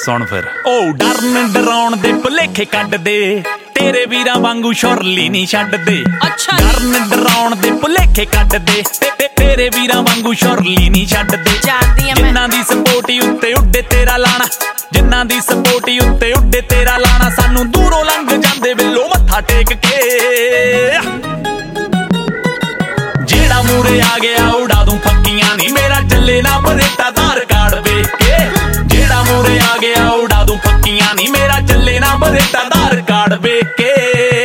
सुन फिर ओ डरन डराउण दे भुलेखे कड्ड दे तेरे वीरां वांगू शुरली नहीं छड्ड दे अच्छा डरन डराउण दे भुलेखे कड्ड दे तेरे वीरां वांगू शुरली नहीं छड्ड दे जिन्हां दी सपोर्टी उत्ते उड्डे तेरा लाना जिन्हां दी सपोर्टी उत्ते उड्डे तेरा लाना सानू दूरों लंघ जांदे विल्लो मत्था टेक के जेड़ा मूरे आ गया उड़ा दूं फक्कियां नी मेरा चले ना बरेटा आधार कार्ड वेख के जेड़ा मूरे आ गया उड़ा दूं फक्कियां नी मेरा चले ना बरेटा आधार कार्ड वेख के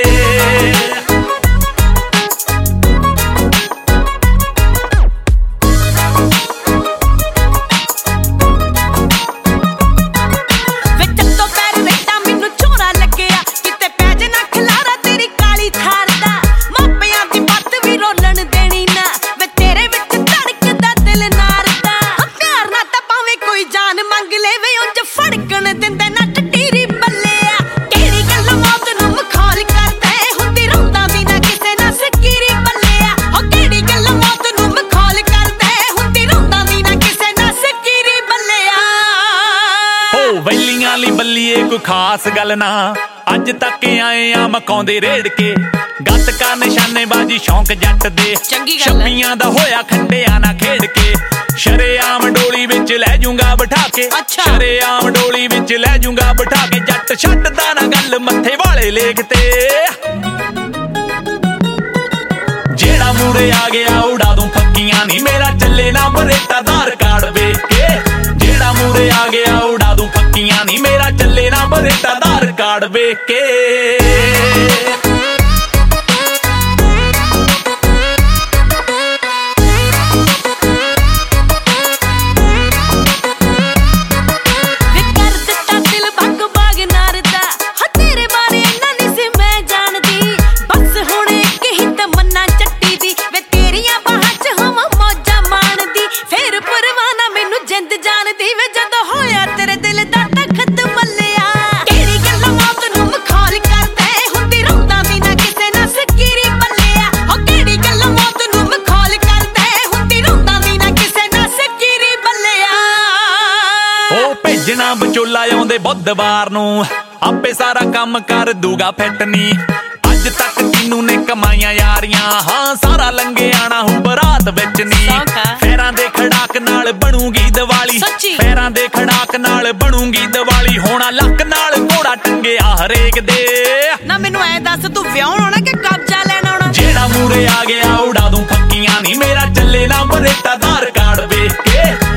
वैलियां ली बल्लीए कोई खास गल ना अज तक आए आ मकाउंदे रेड़ के गतका निशानेबाजी शौक जट दे छप्पियां दा होया खंडिया ना खेड़ के शरेआम डोली विच लै जूंगा बिठा के शरेआम डोली विच लै जूंगा बिठा के जट छड्डदा ना गल मत्थे वाले लेख ते जेड़ा मूरे आ गया उड़ा दूं फक्कियां नी मेरा चले ना बरेटा आधार कार्ड वेख के जेड़ा मूरे आ गया उड़ा दूं फक्कियां नी मेरा चले ना बरेटा आधार कार्ड वेख के भेजना विचोला आउंदे बुधवार नूं आपे सारा काम कर दूगा फिट नी अज तक तीनू ने कमाईयां यारियां हाँ सारा लंघे आना हूं बरात विच नी पैरां दे खड़ाक नाल बनूगी दिवाली पैरां दे खड़ाक नाल बनूगी दिवाली होना लक नाल घोड़ा टंगिया हरेक दे ना मैनू ऐ दस तू विआहण आउणा कि कब्जा लैण आउणा जेड़ा मूरे आ गया उड़ा दूं फक्कियां नी मेरा चले ना बरेटा आधार कार्ड वेख के